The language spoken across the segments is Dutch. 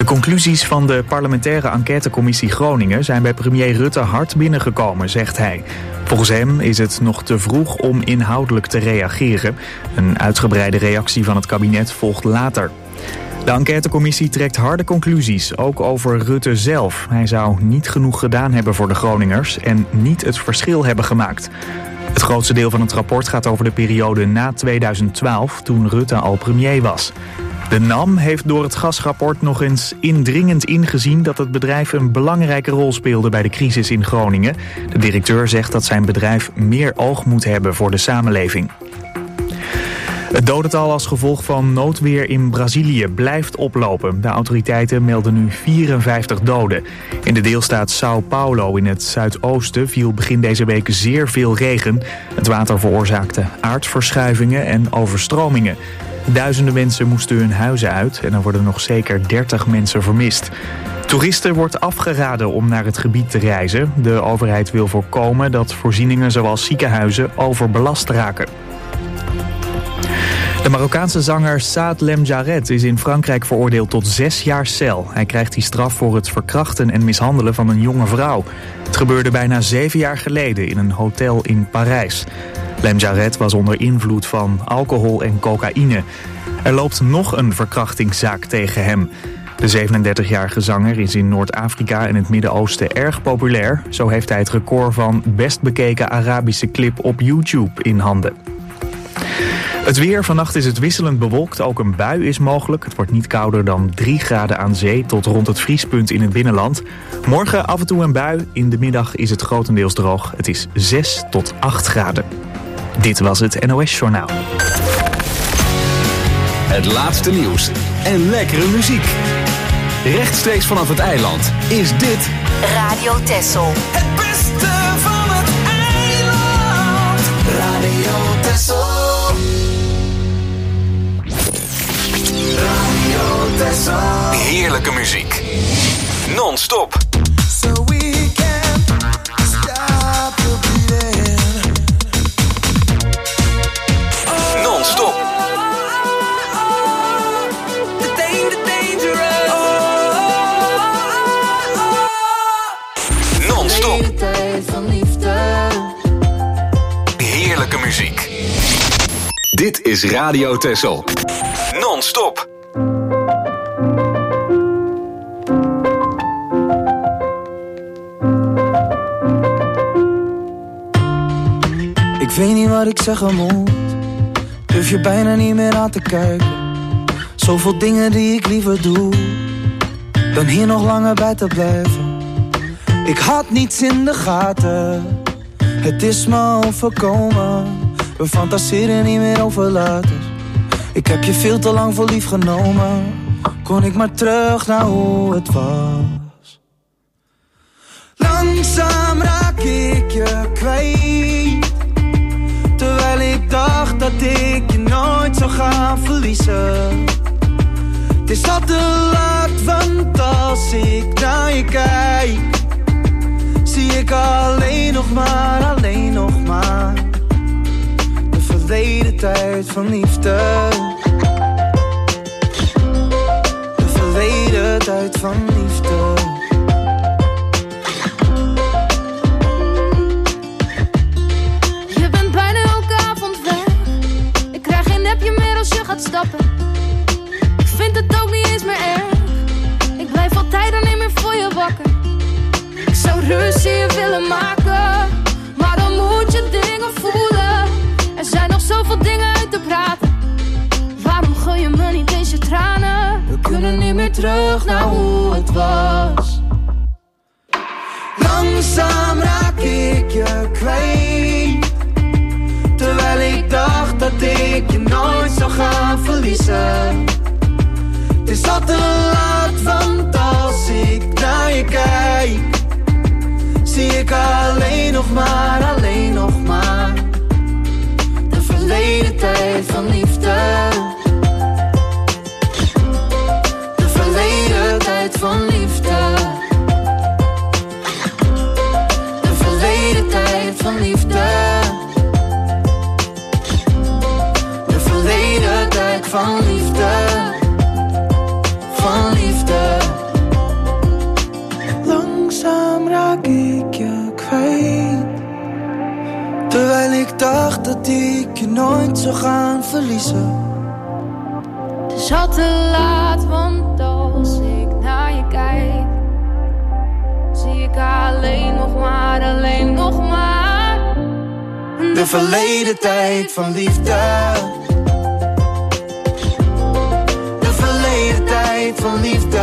conclusies van de parlementaire enquêtecommissie Groningen zijn bij premier Rutte hard binnengekomen, zegt hij. Volgens hem is het nog te vroeg om inhoudelijk te reageren. Een uitgebreide reactie van het kabinet volgt later. De enquêtecommissie trekt harde conclusies, ook over Rutte zelf. Hij zou niet genoeg gedaan hebben voor de Groningers en niet het verschil hebben gemaakt. Het grootste deel van het rapport gaat over de periode na 2012, toen Rutte al premier was. De NAM heeft door het gasrapport nog eens indringend ingezien dat het bedrijf een belangrijke rol speelde bij de crisis in Groningen. De directeur zegt dat zijn bedrijf meer oog moet hebben voor de samenleving. Het dodental als gevolg van noodweer in Brazilië blijft oplopen. De autoriteiten melden nu 54 doden. In de deelstaat São Paulo in het zuidoosten viel begin deze week zeer veel regen. Het water veroorzaakte aardverschuivingen en overstromingen. Duizenden mensen moesten hun huizen uit en er worden nog zeker 30 mensen vermist. Toeristen wordt afgeraden om naar het gebied te reizen. De overheid wil voorkomen dat voorzieningen zoals ziekenhuizen overbelast raken. De Marokkaanse zanger Saad Lemjaret is in Frankrijk veroordeeld tot 6 jaar cel. Hij krijgt die straf voor het verkrachten en mishandelen van een jonge vrouw. Het gebeurde bijna 7 jaar geleden in een hotel in Parijs. Lemjaret was onder invloed van alcohol en cocaïne. Er loopt nog een verkrachtingszaak tegen hem. De 37-jarige zanger is in Noord-Afrika en het Midden-Oosten erg populair. Zo heeft hij het record van best bekeken Arabische clip op YouTube in handen. Het weer, vannacht is het wisselend bewolkt, ook een bui is mogelijk. Het wordt niet kouder dan 3 graden aan zee tot rond het vriespunt in het binnenland. Morgen af en toe een bui, in de middag is het grotendeels droog. Het is 6 tot 8 graden. Dit was het NOS Journaal. Het laatste nieuws en lekkere muziek. Rechtstreeks vanaf het eiland is dit Radio Texel. Het beste van het eiland. Radio Texel. Radio Texel. heerlijke muziek. Non-stop. So we can stop the beating. Non-stop. Non-stop. Heerlijke muziek. Dit is Radio Texel. Non-stop. Ik weet niet wat ik zeggen moet. Durf je bijna niet meer aan te kijken. Zoveel dingen die ik liever doe dan hier nog langer bij te blijven. Ik had niets in de gaten. Het is me overkomen. We fantaseren niet meer over later. Ik heb je veel te lang voor lief genomen. Kon ik maar terug naar hoe het was. Langzaam raak ik je kwijt. Terwijl ik dacht dat ik je nooit zou gaan verliezen. Het is al te laat, want als ik naar je kijk, zie ik alleen nog maar de verleden tijd van liefde. De verleden tijd van liefde. Je bent bijna elke avond weg. Ik krijg geen nepje meer als je gaat stappen. Ik vind het ook niet eens meer erg. Ik blijf altijd er niet meer voor je wakker. Ik zou ruzie willen maken, maar dan moet je dingen voelen. Er zijn nog zoveel dingen uit te praten. Waarom gooi je me niet eens je tranen? We kunnen niet meer terug naar hoe het was. Langzaam raak ik je kwijt. Terwijl ik dacht dat ik je nooit zou gaan verliezen. Het is al te laat, want als ik naar je kijk, zie ik alleen nog maar de verleden tijd van liefde. De verleden tijd van liefde. De verleden tijd van liefde. De verleden tijd van liefde. Van liefde. dat ik je nooit zou gaan verliezen. Het is al te laat, want als ik naar je kijk, zie ik alleen nog maar de verleden tijd van liefde. De verleden tijd van liefde.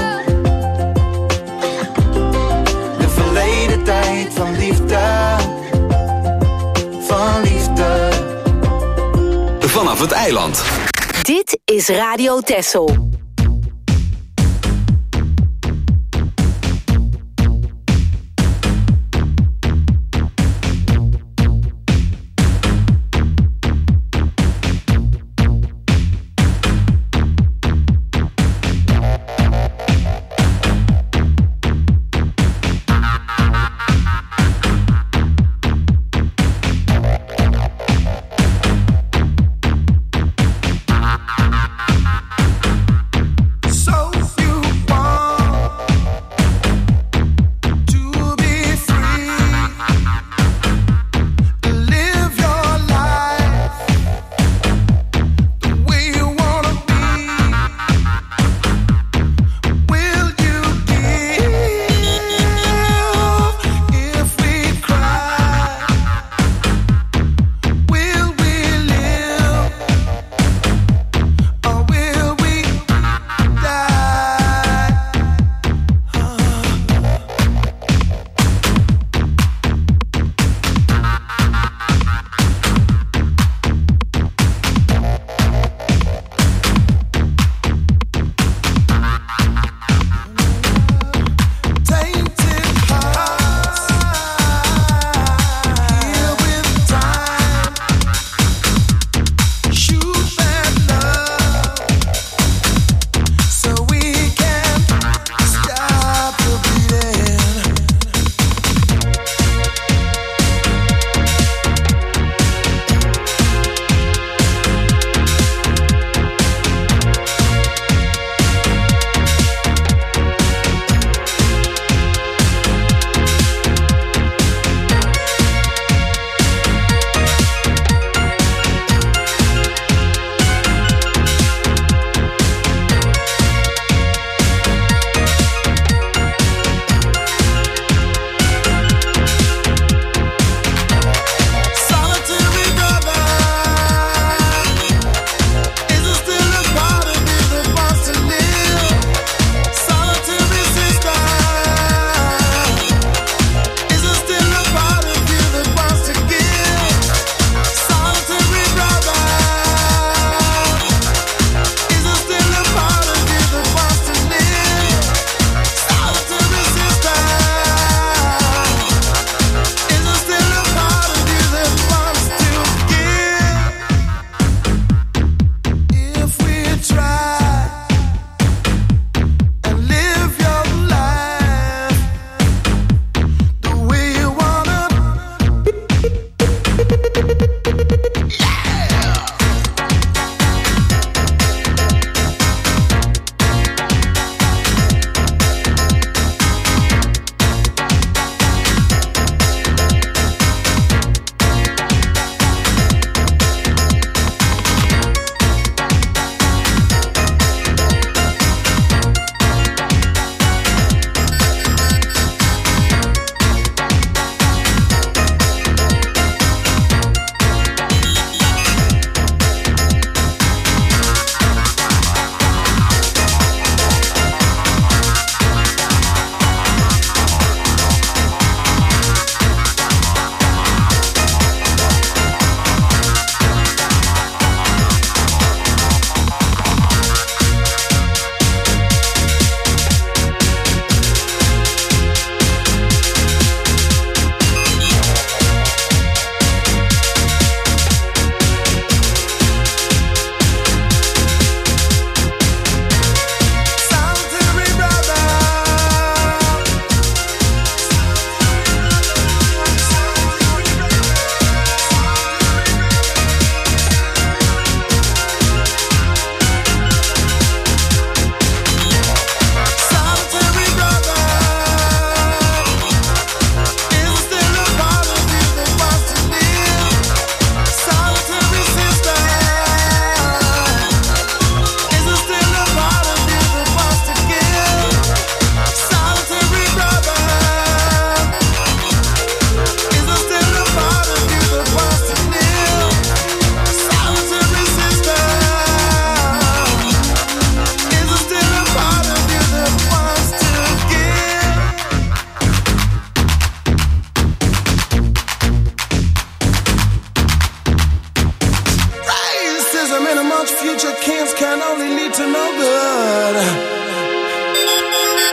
De verleden tijd van liefde. Van liefde. Vanaf het eiland. Dit is Radio Texel.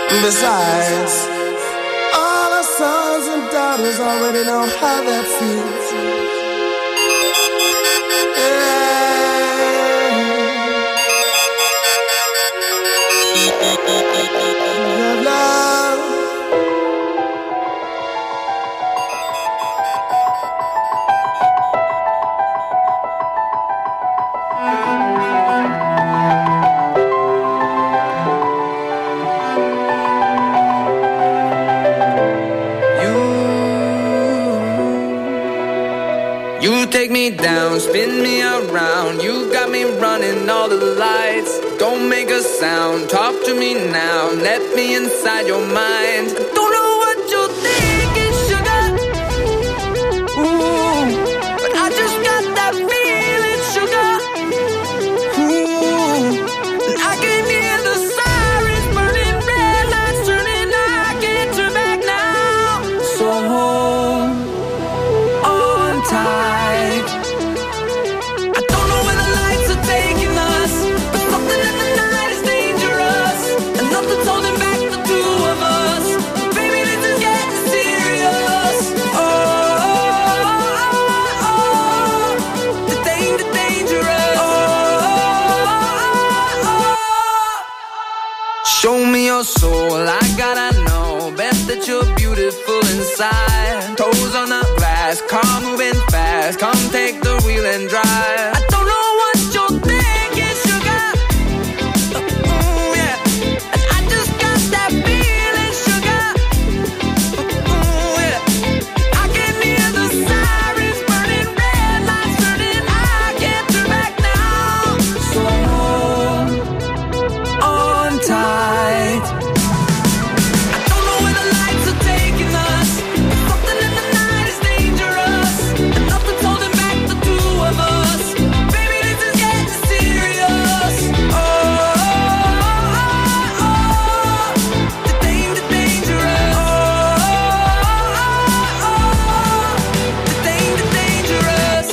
Besides, all our sons and daughters already know how that feels. Love. You take me down, spin me around. You got me running all the lights. Don't make a sound, talk to me now. Let me inside your mind. Don't know what you're thinking, sugar. Ooh, but I just got that feeling, sugar. Ooh, and I can hear the sirens burning, red lights turning. I can't turn back now. So hold on tight. I don't know where the lights are taking us, but something in the night is dangerous, and nothing's holding back the two of us. Baby, this is getting serious. Oh, the dangerous. Show me your soul, I gotta know. Bet that you're beautiful inside. Toes on the glass, car moving fast. Come take the wheel and drive. I don't know what you're thinking, sugar. Yeah. And I just got that feeling, sugar. Yeah. I can hear the sirens burning, red lights turning. I can't turn back now. So hold on tight. I don't know where the lights are taking us, but something in the night is dangerous, and nothing's holding back the two of us. Baby, this is getting serious. Oh, the dangerous. The dangerous.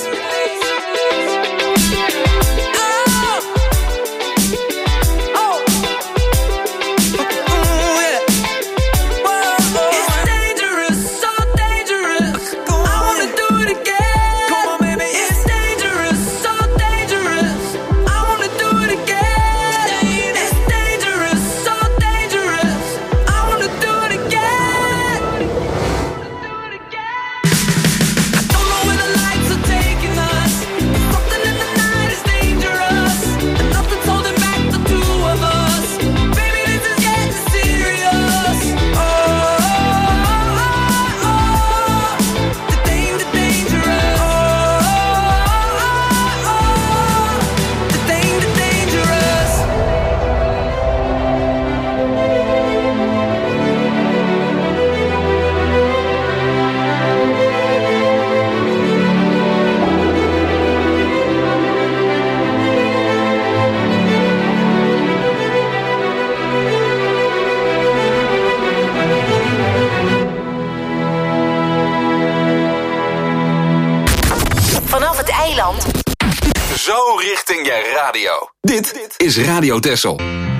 Yeah. It's dangerous, so dangerous. I wanna do it again. Come on, baby. It's dangerous, so dangerous. I wanna do it again. It's dangerous, so dangerous. I wanna do it again. I don't know where the lights are taking us, but something in the night is dangerous, and nothing's holding back the two of us. Baby, this is getting serious. Oh, the dangerous. The dangerous. Vanaf het eiland. Zo richting je radio. Dit is Radio Texel.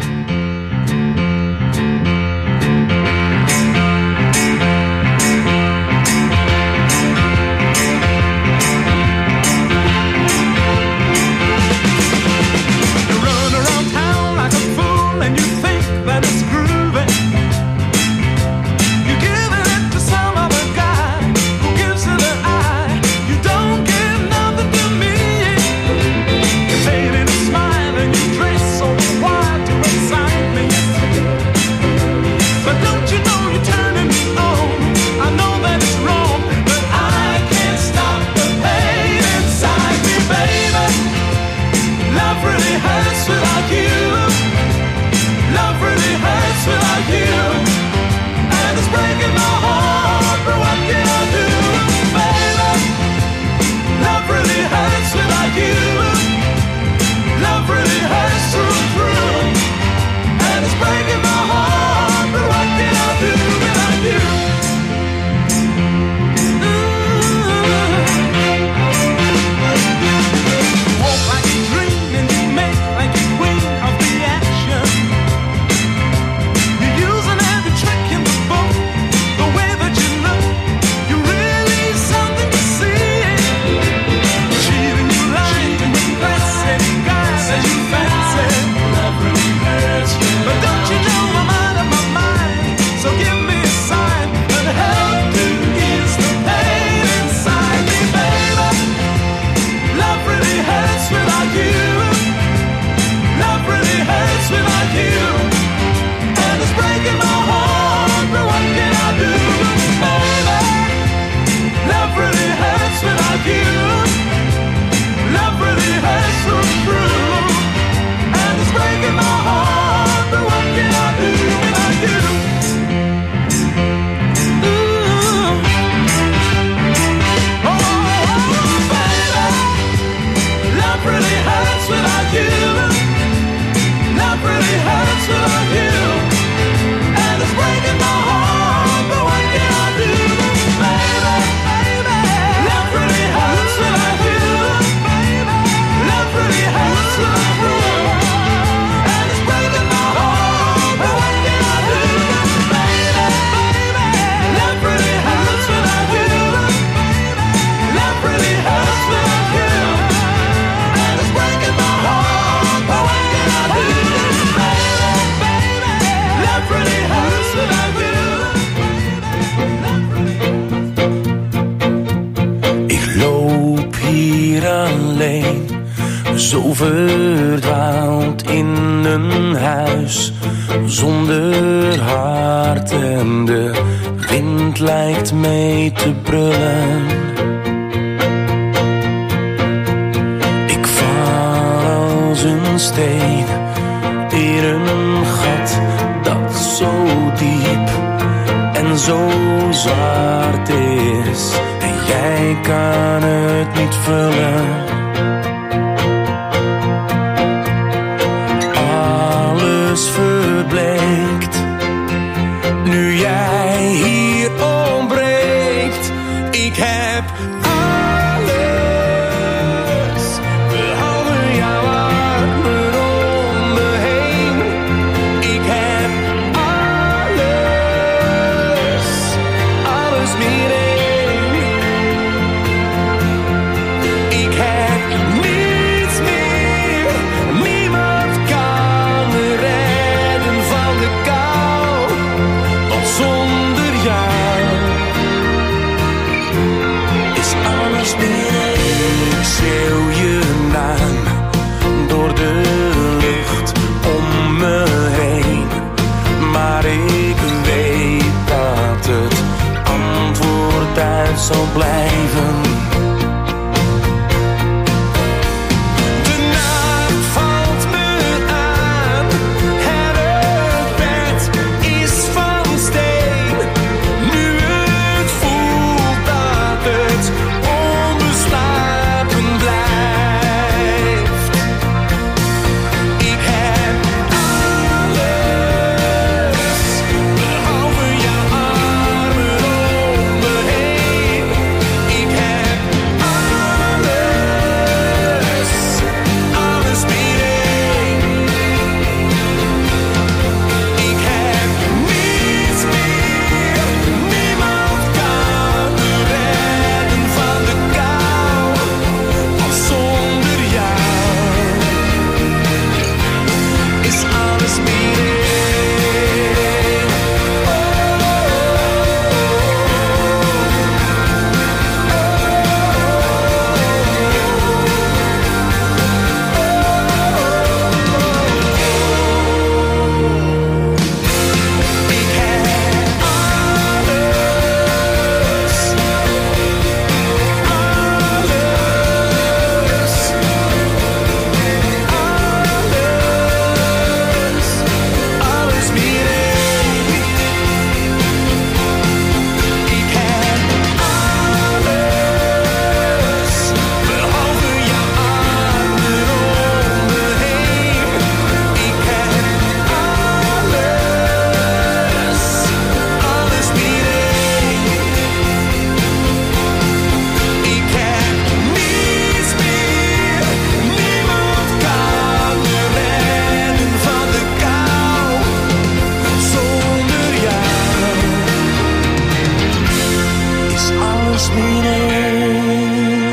You run around town like a fool and you think that it's groovy. You give it to some other guy who gives it an eye. You don't give nothing to me. You fade in a smile and you dress so wild to excite. verdwaald in een huis zonder hart en de wind lijkt mee te brullen. Ik val als een steen in een gat dat zo diep en zo zwart is en jij kan het niet vullen. Alles verbleekt nu jij hier ontbreekt. Ik heb alles behalve jouw armen om me heen. Ik heb alles meer één. Ik heb niets meer, niemand kan me redden van de kou, want zonder jou is alles meer één. Ik schreeuw je naam door de lucht om me heen, maar ik weet dat het antwoord uit zal blijven. De nacht valt me aan en het bed is van steen. Nu het voelt dat het onbeslapen blijft. Ik heb alles behalve jouw armen om me heen. Ik heb alles meer één. Ik heb niets meer, niemand kan me redden van de kou, want zonder jou is alles meer één. Ik heb alles meer één. Ik heb alles behalve jouw armen om me heen. Ik heb alles meer één. Ik heb niets meer, niemand kan me redden van de kou, zonder jou is alles meer één.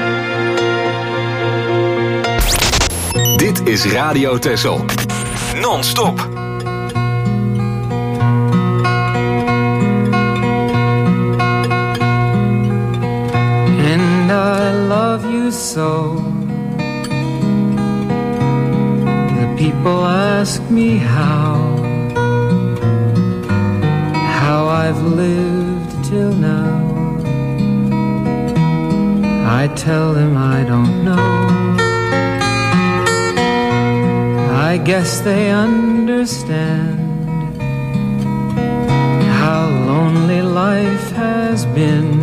Dit is Radio Texel. Non-stop. And I love you so. The people ask me how I've lived till now. I tell them I don't know. I guess they understand how lonely life has been.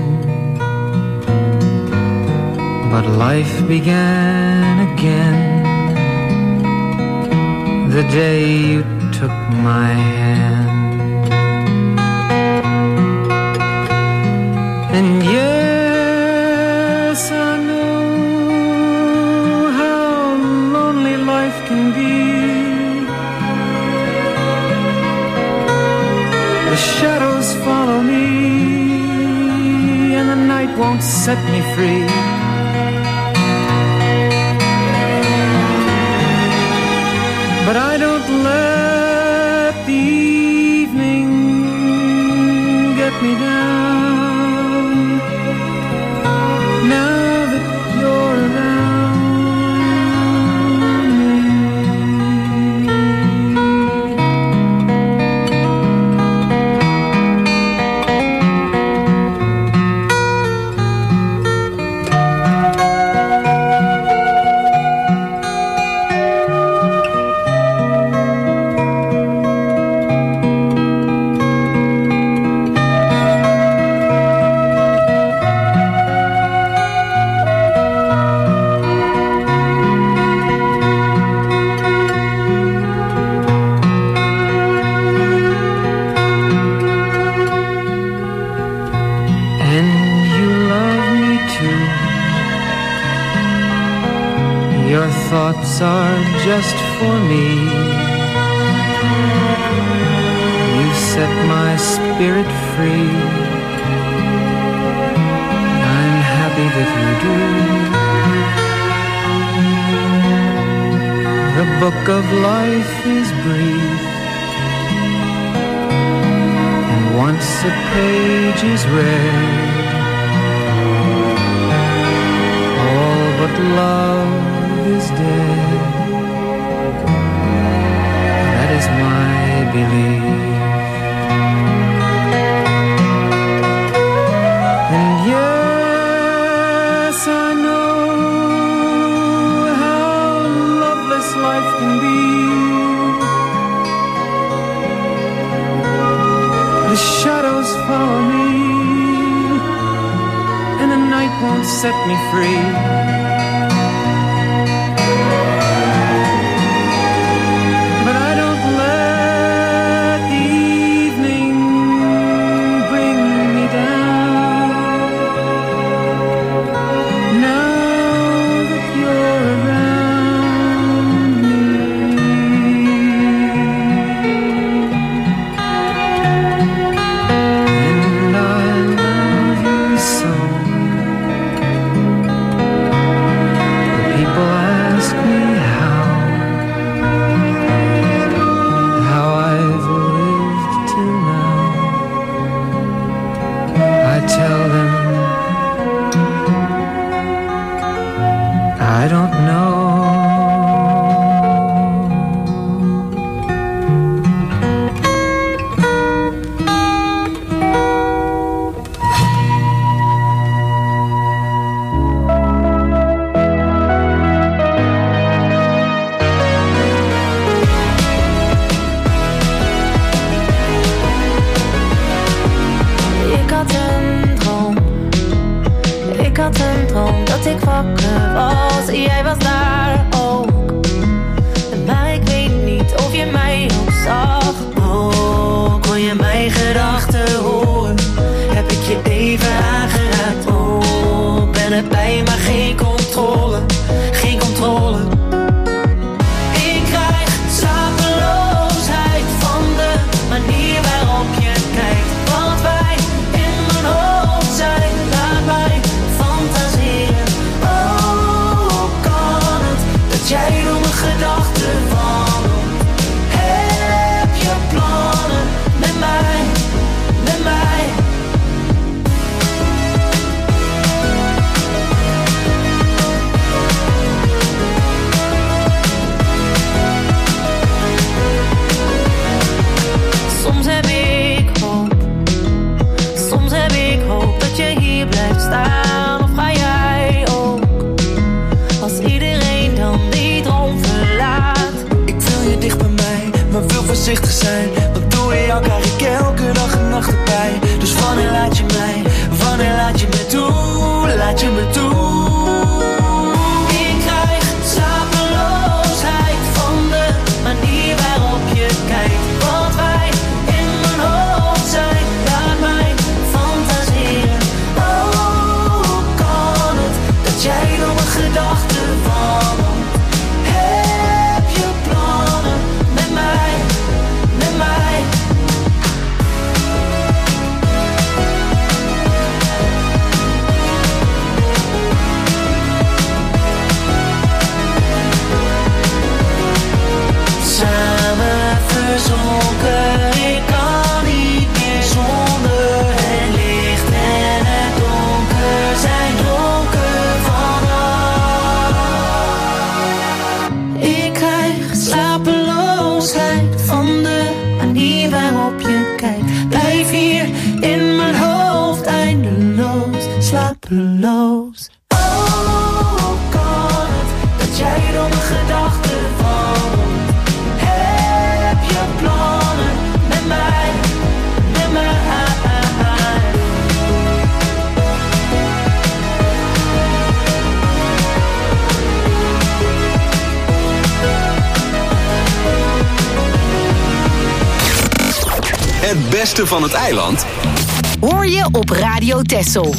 But life began again the day you took my hand. And yes, I know how lonely life can be. The shadows follow me and the night won't set me free. But I don't let the evening get me down. Now that you're around, thoughts are just for me. You set my spirit free. I'm happy that you do. The book of life is brief, and once a page is read, all but love is dead. That is my belief. And yes, I know how loveless life can be. The shadows follow me, and the night won't set me free. But I don't let the evening bring me down. Now that you're around me, and I love you so. People ask me how I've lived till now. I tell them I don't know. Ik had een droom dat ik wakker was. Jij was daar ook. Maar ik weet niet of je mij ook zag. Oh, kon je mijn gedachten horen? Heb ik je even aangeraakt? Oh, ben erbij maar geen controle. Geen controle. Ik krijg slapeloosheid van de manier waarop je kijkt. Wat wij in mijn hoofd zijn, laat mij fantaseren. Oh, kan het dat jij door mijn gedachten wandelt? Heb je plannen met mij, met mij? Soms heb ik hoop, soms heb ik hoop dat je hier blijft staan. Of ga jij ook, als iedereen dan die droom verlaat? Ik wil je dicht bij mij, maar wil voorzichtig zijn. Want door jou krijg ik elke dag en nacht erbij. Dus wanneer laat je mij, wanneer laat je me toe, laat je me toe. Ik krijg slapeloosheid van de manier waarop je kijkt. Wat wij in mijn hoofd zijn, laat mij fantaseren. Oh, kan het dat jij door mijn gedachten wandelt? Heb je plannen met mij, met mij? Samen verzonken, ik kan niet meer zonder. Het licht en het donker zijn dronken vanaf. Ik krijg slapeloosheid van de manier waarop je kijkt. Blijf hier in mijn hoofd eindeloos slapeloos. Oh, kan het dat jij door mijn gedachten wandelt? Heb je plannen met mij, met mij? Het beste van het eiland Hoor je op Radio Texel.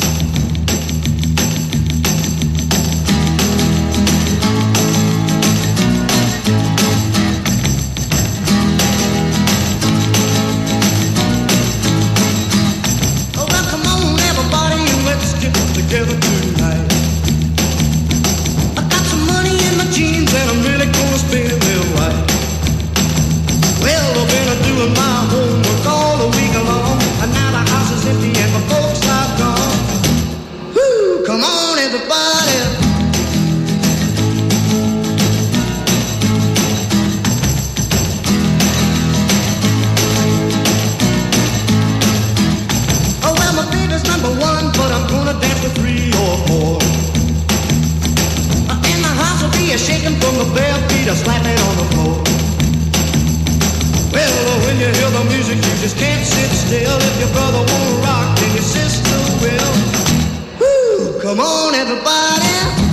tell. If your brother won't rock, then your sister will. Woo! Come on, everybody.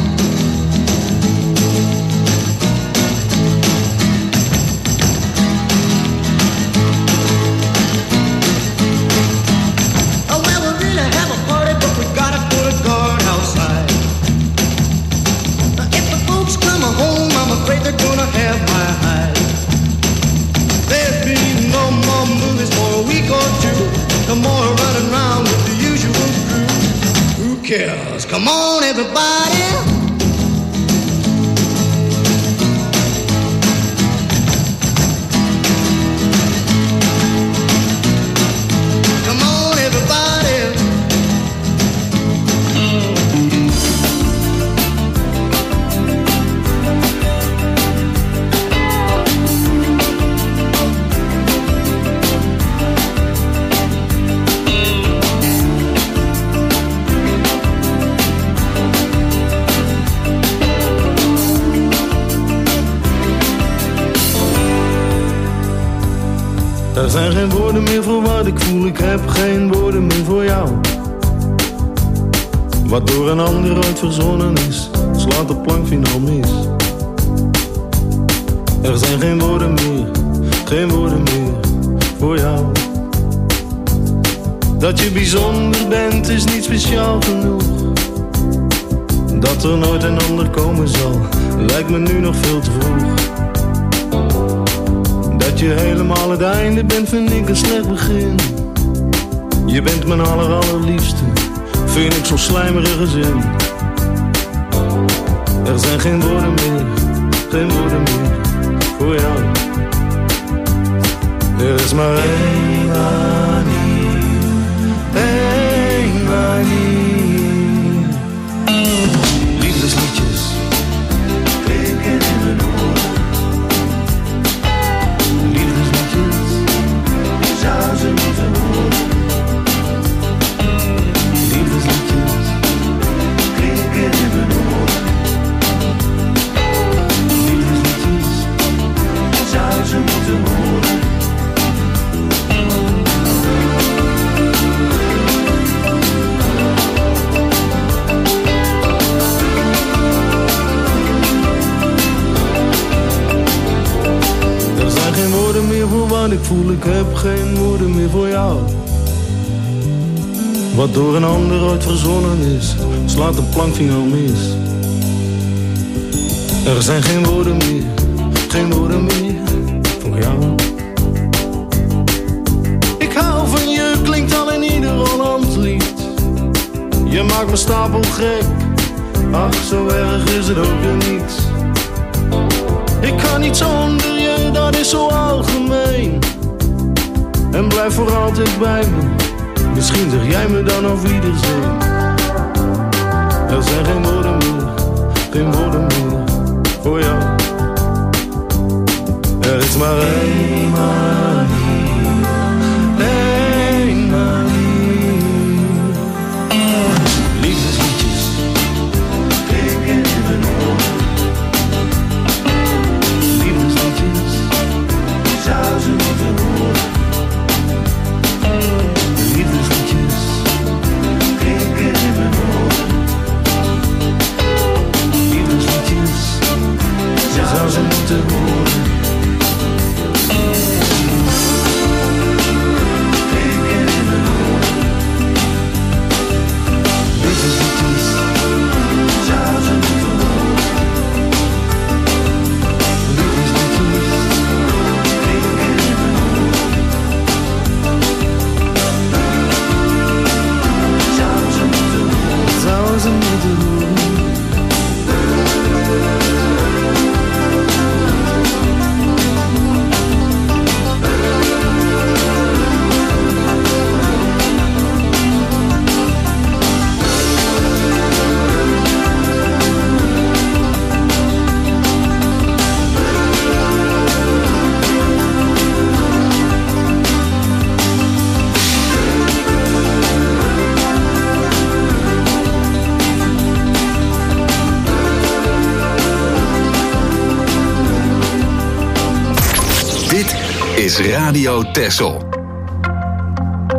They're gonna have my hide. There'll be no more movies for a week or two. No more running around with the usual crew. Who cares? Come on, everybody. Come on, everybody. Er zijn geen woorden meer voor wat ik voel, ik heb geen woorden meer voor jou. Wat door een ander ooit verzonnen is, slaat de plankfinaal mis. Er zijn geen woorden meer voor jou. Dat je bijzonder bent is niet speciaal genoeg. Dat er nooit een ander komen zal, lijkt me nu nog veel te vroeg. Dat je helemaal het einde bent, vind ik een slecht begin. Je bent mijn allerliefste, vind ik zo'n slijmerige zin. Er zijn geen woorden meer voor jou. Er is maar één manier. Liefdesliedjes klinken in mijn oren. Zou ze moeten horen. Liefdesliedjes klinken in mijn oren. Liefdesliedjes zou ze moeten horen. Er zijn geen woorden meer voor wat ik voel, ik heb geen woorden meer voor jou. Wat door een ander ooit verzonnen is, slaat de plankvinger mis. Er zijn geen woorden meer voor jou. Ik hou van je, klinkt al in ieder Hollands lied. Je maakt me stapel gek, ach zo erg is het ook weer niet. Ik kan niet zonder je, dat is zo algemeen. En blijf voor altijd bij me. Misschien zeg jij me dan auf Wiedersehen. Er zijn geen woorden meer voor jou. Er is maar één manier. Liefdesliedjes klinken in mijn oren. Liefdesliedjes zou ze moeten horen. Liefdesliedjes klinken in mijn oren. Liefdesliedjes zou ze moeten horen. Klinken in mijn oren. Liefdesliedjes zou ze moeten horen. Liefdesliedjes klinken in mijn oren. Zou ze moeten horen. Dit is Radio Texel.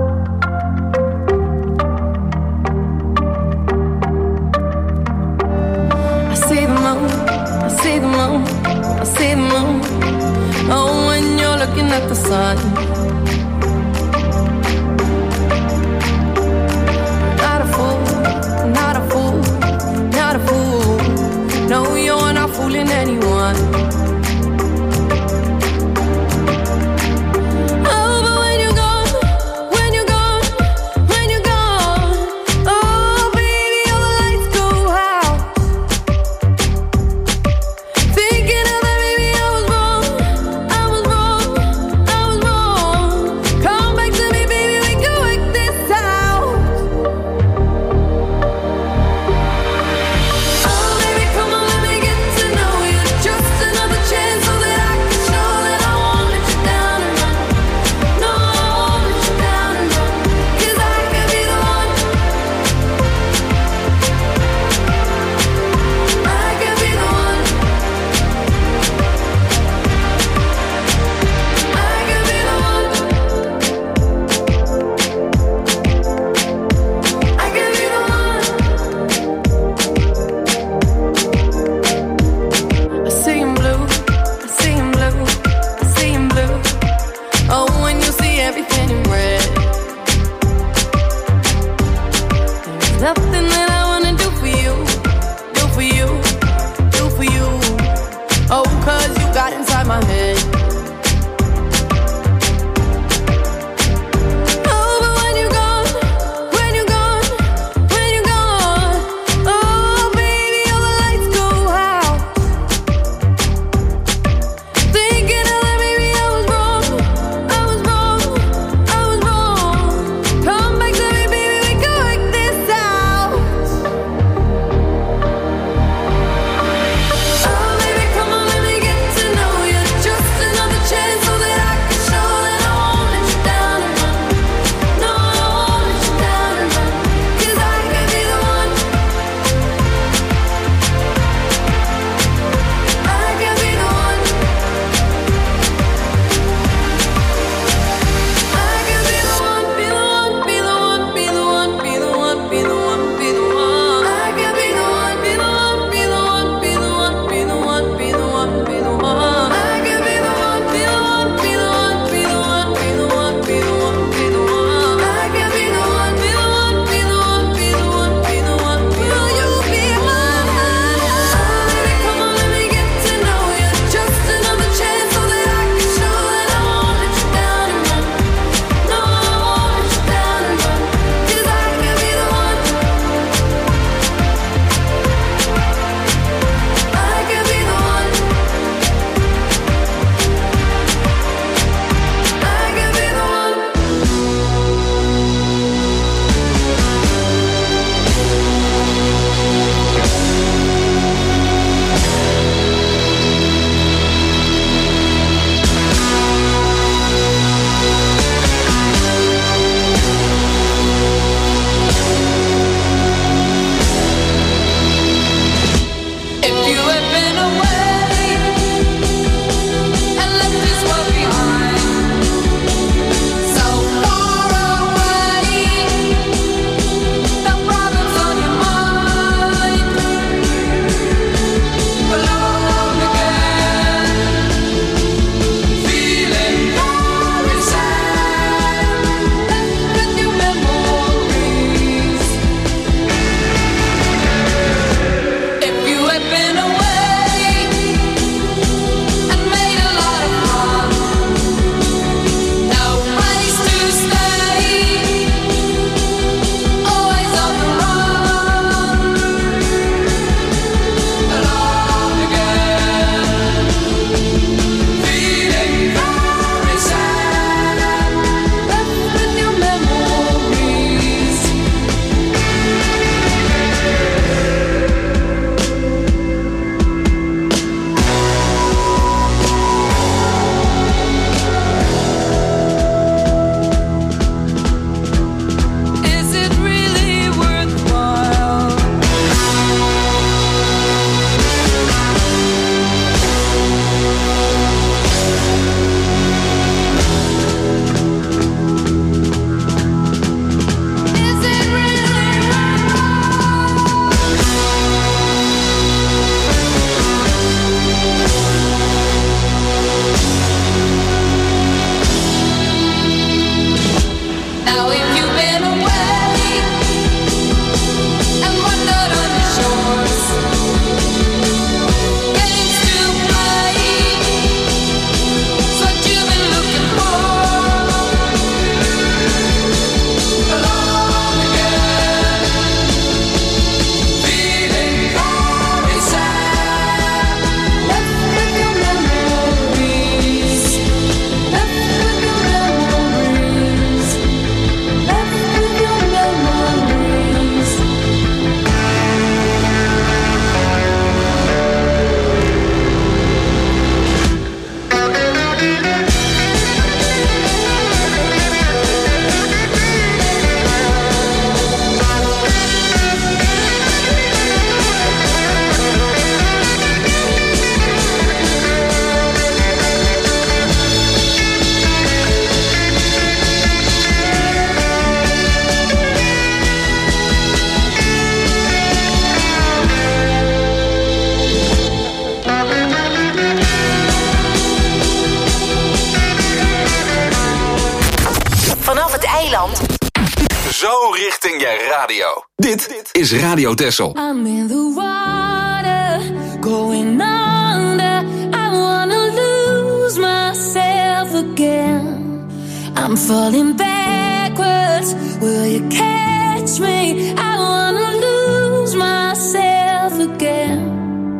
eiland. Zo richting je radio. Dit is Radio Texel. I'm in the water, going under. I wanna lose myself again. I'm falling backwards. Will you catch me? I wanna lose myself again.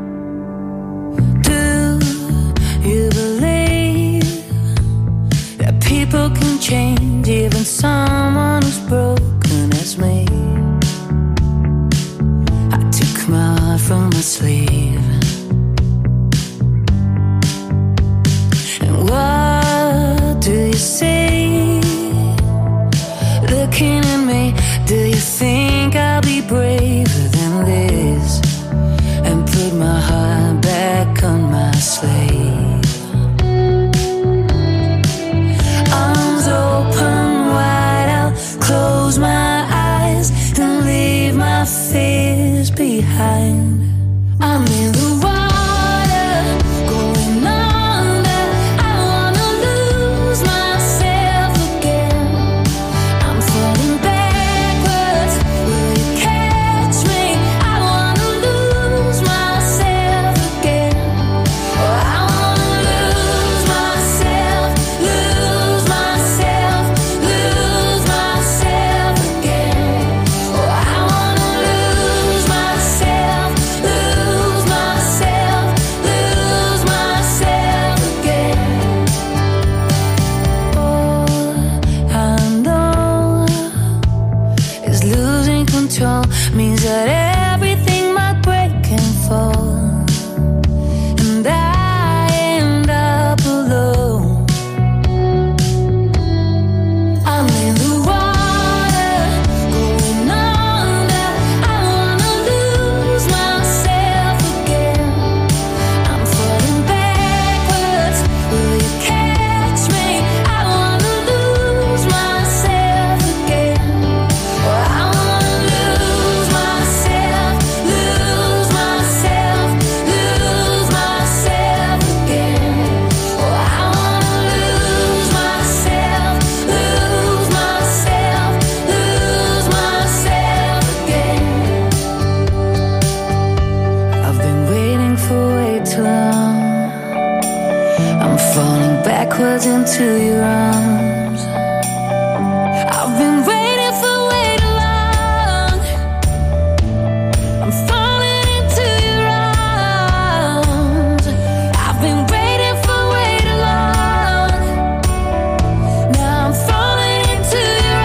Do you believe that people can change, even someone who's broken as me? I took my heart from my sleeve. And what do you see? Looking at me, do you think I'll be braver than this? And put my heart back on my sleeve. Arms open wide, I'll close my eyes and leave my fears behind. I'm in the water, going under. I wanna lose myself again. I'm falling backwards. Will you catch me? I wanna lose myself again. Oh, I wanna lose myself, lose myself, lose myself again. Oh, I wanna lose myself, lose myself, lose myself again. All I know is losing control means that everything might break and fall, and I end up alone. I'm in the water, going under. I wanna lose myself again. I'm falling backwards. Will you catch me? I wanna lose myself again. Oh, I wanna lose myself, lose myself, lose myself again. Oh, I wanna lose myself, lose myself, lose myself again. I've been waiting for way too long. I'm falling backwards into your arms. I've been waiting for way too long. I'm falling into your arms. I've been waiting for way too long. Now I'm falling into your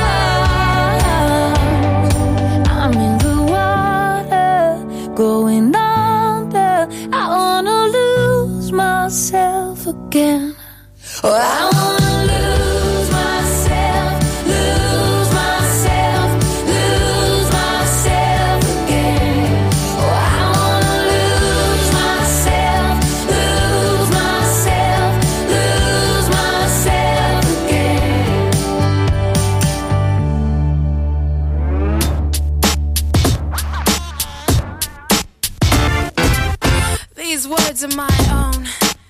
arms. I'm in the water, going under. I wanna lose myself again. Oh, I wanna lose myself, lose myself, lose myself again. Oh, I wanna lose myself, lose myself, lose myself again. These words are my own.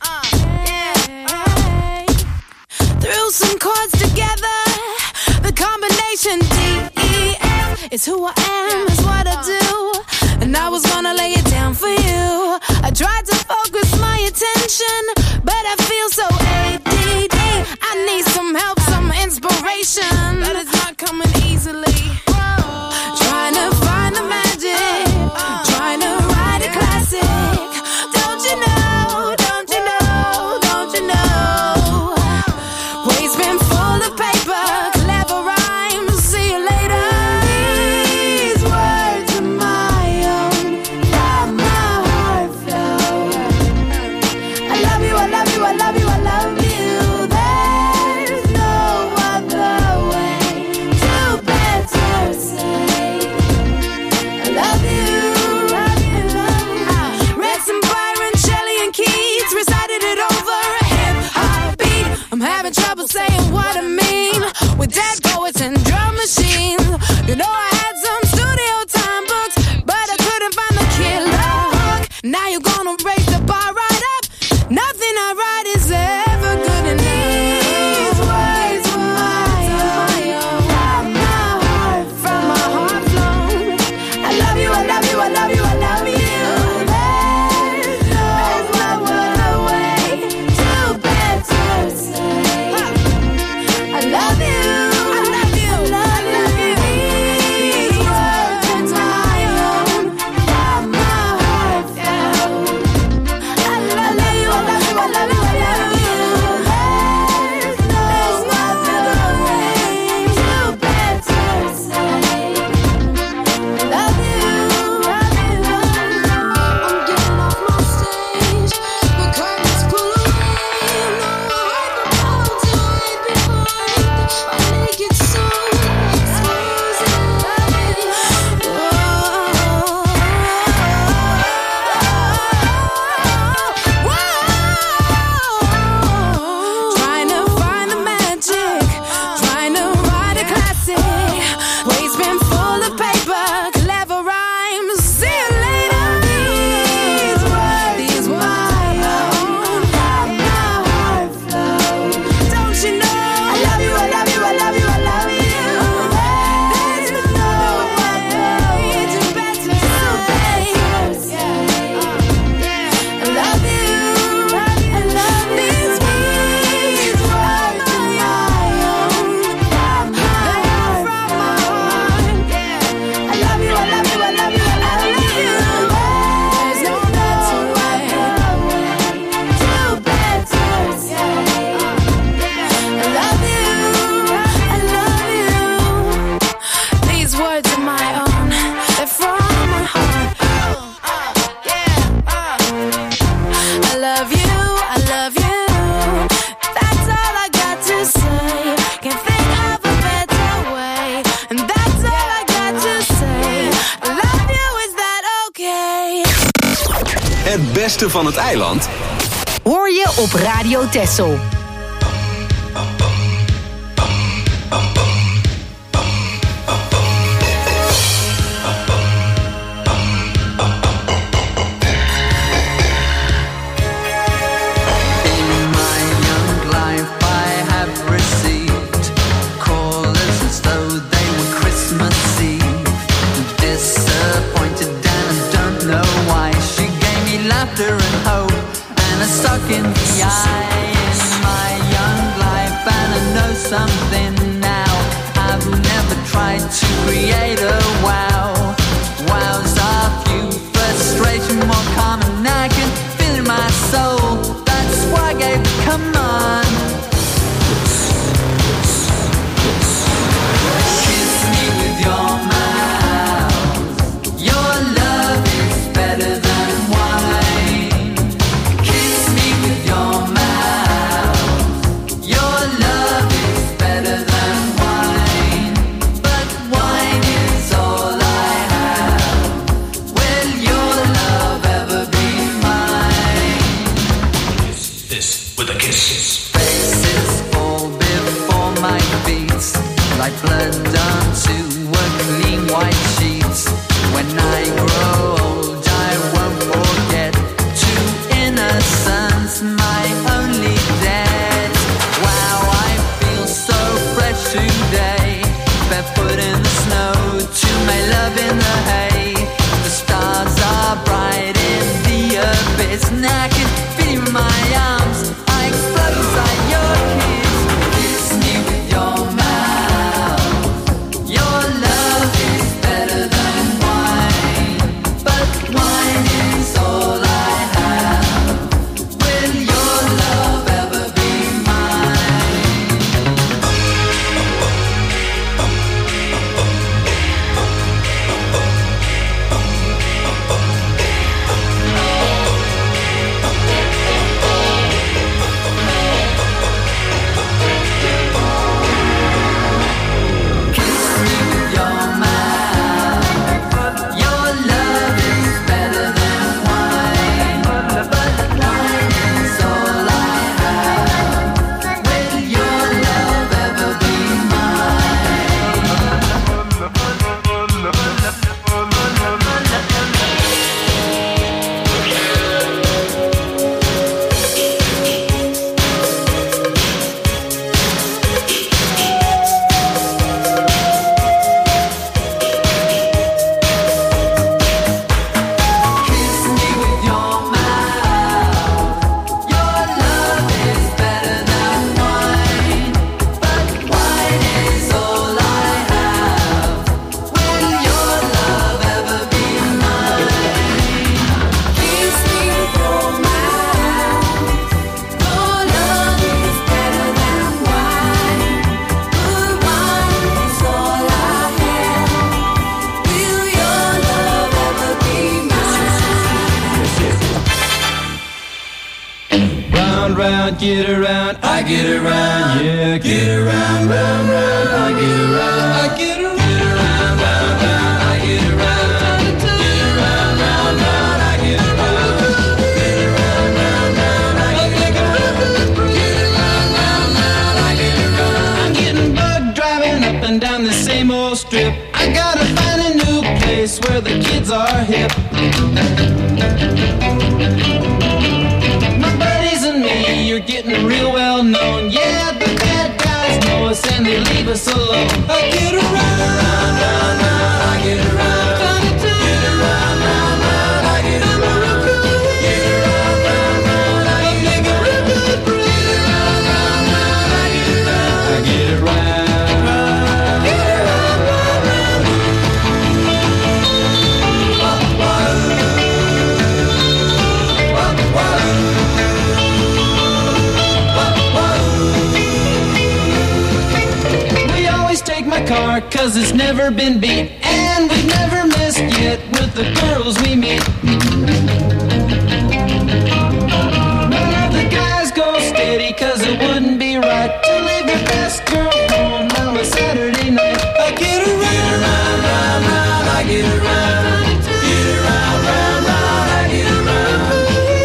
Threw some chords together. The combination D-E-F is who I am, is what I do. And I was gonna lay it down for you. I tried to focus my attention, but I feel so ADD. I need some help, some inspiration, but it's not coming easily. Trying to find the magic, trying to write a classic. Don't you know, don't you know, don't you know? Waste's been full of paper, clever rhymes, see you later. These words are my own, from my heart flow. I love you, I love you, I love you, I love you. There's no other way to better beste van het eiland Hoor je op Radio Texel. In the eye in my young life, and I know something now. I've never tried to create a wow. Wows are few, frustration more common. I can feel in my soul. That's why I gave the command. Kiss me with your mouth. Your love is better than wine. Kiss me with your mouth. Your love is better than wine. But wine is all I have. Will your love ever be mine? This with a kiss. Faces fall before my feet, like blood onto clean white sheets. When I grow old, I won't forget true innocence, my only debt. Wow, I feel so fresh today, barefoot in the snow, to my love in the hay. The stars are bright in the abyss, and I can feel you in my arms. I explode inside your kiss. Kiss me with your mouth. Your love is better than wine, but wine is all I have. Will your love ever be mine? Kiss me with your mouth. Your love is better than wine, but wine is all I have. Will your love ever be Kiss me with your mouth. Your love is better than wine, but wine is all I have. Will your love ever be mine? Kiss me with your mouth. Your love is better than wine, but wine is all I have. Will your love ever be mine? Round, round, get around, I get around, yeah, get around, round, round, I get around, I get around, round, round, I get around, get around, round, round, I get around, get around, round, round, I get around, get around, round, round, I get around. I'm getting bugged driving up and down the same old strip. I gotta find a new place where the kids are hip. My buddies and me, you're getting real well known. Yeah, the bad guys know us and they leave us alone. I get around, round, round, round, I get around, get around, round, round, I get around, get around, round, round, I get around, get around, round, round, I get around, I get around, get around, round, round. We always take my car, cause it's never been beat, and we've never missed yet with the girls we meet. None of the guys go steady, cause it wouldn't be right to leave your best girl home on a Saturday night. I get around, round, round, I get around, get around, round, round, I get around,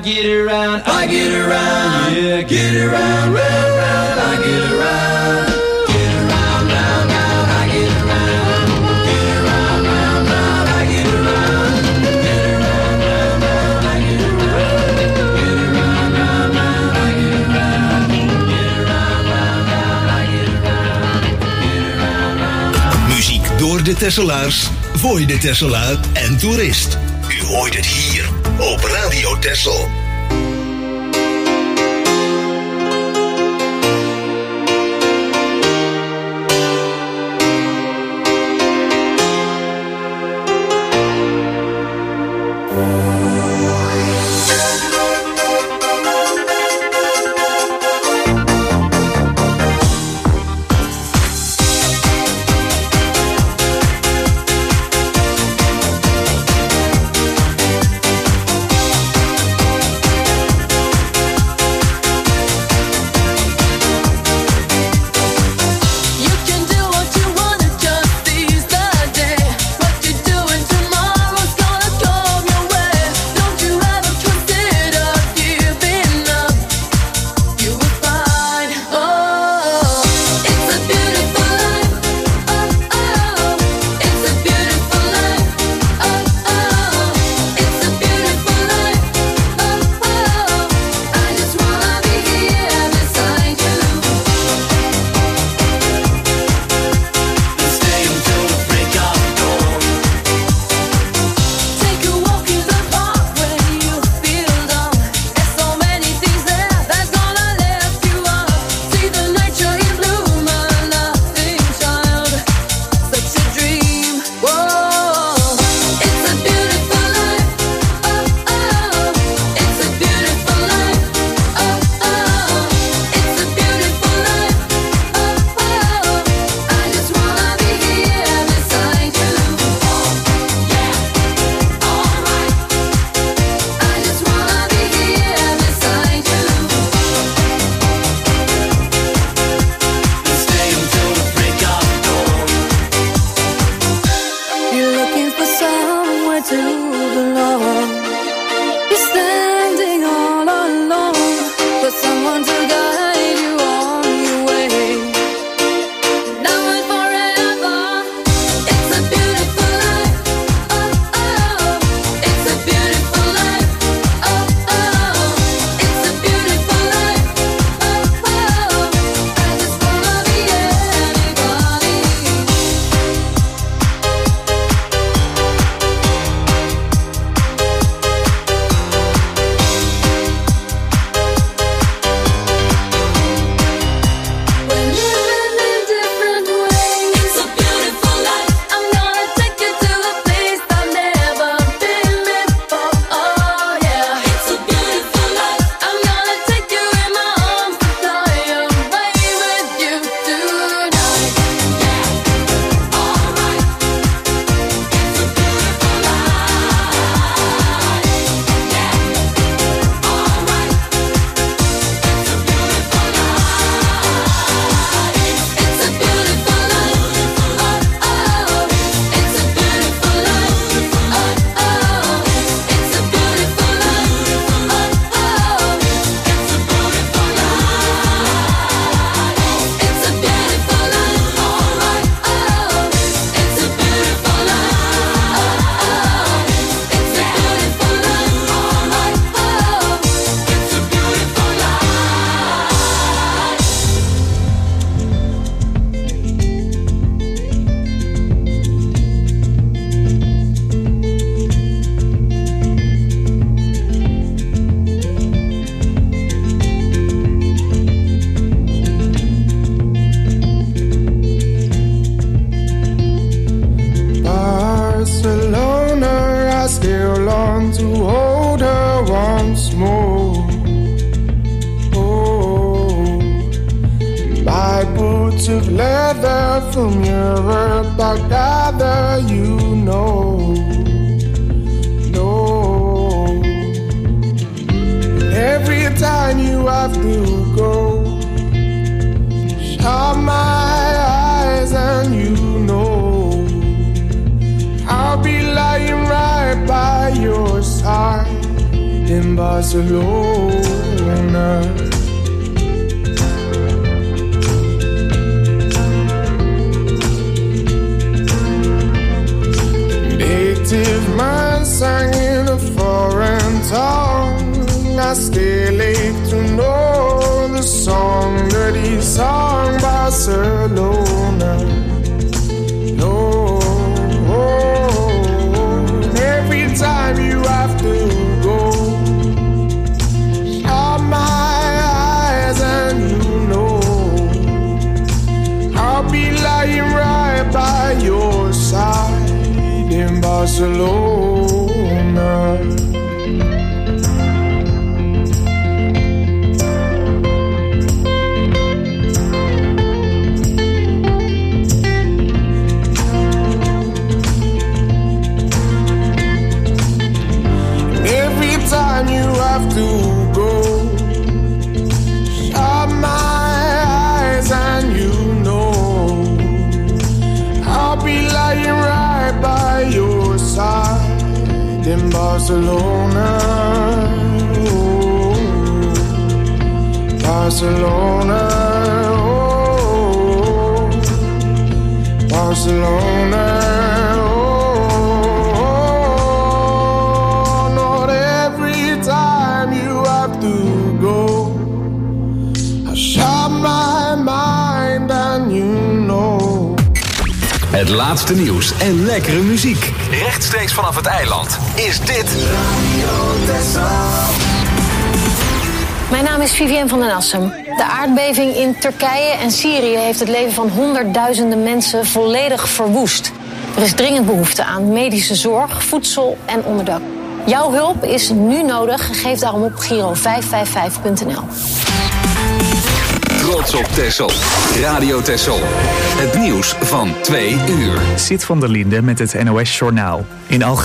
get around, I get around, yeah, get around, round, round, I get around. Get around, round, round, I get around. Get around, round, round, I get around. Get around, round, round, I get around. Get around, round, round, I get around. Get around, round, round, I get around. Get around, round, round. Muziek door de Tesselaars, voor de Tesselaar en toerist. U hoort het hier op Radio Texel. of leather from Europe, I gather you know. Every time you have to go, shut my eyes and you know I'll be lying right by your side in Barcelona. Native man sang in a foreign tongue. I stay late to know the song that he sang, Barcelona. No, every time you have to go, shut my eyes and you know I'll be lying right by your side in Barcelona. Time you have to go, shut my eyes and you know I'll be lying right by your side in Barcelona. Oh, Barcelona, oh, Barcelona. Het laatste nieuws en lekkere muziek. Rechtstreeks vanaf het eiland is dit Radio Texel. Mijn naam is Vivienne van den Assem. De aardbeving in Turkije en Syrië heeft het leven van honderdduizenden mensen volledig verwoest. Er is dringend behoefte aan medische zorg, voedsel en onderdak. Jouw hulp is nu nodig. Geef daarom op Giro555.nl. Trots op Texel. Radio Texel. Het nieuws van 2 uur. Sid van der Linde met het NOS Journaal. In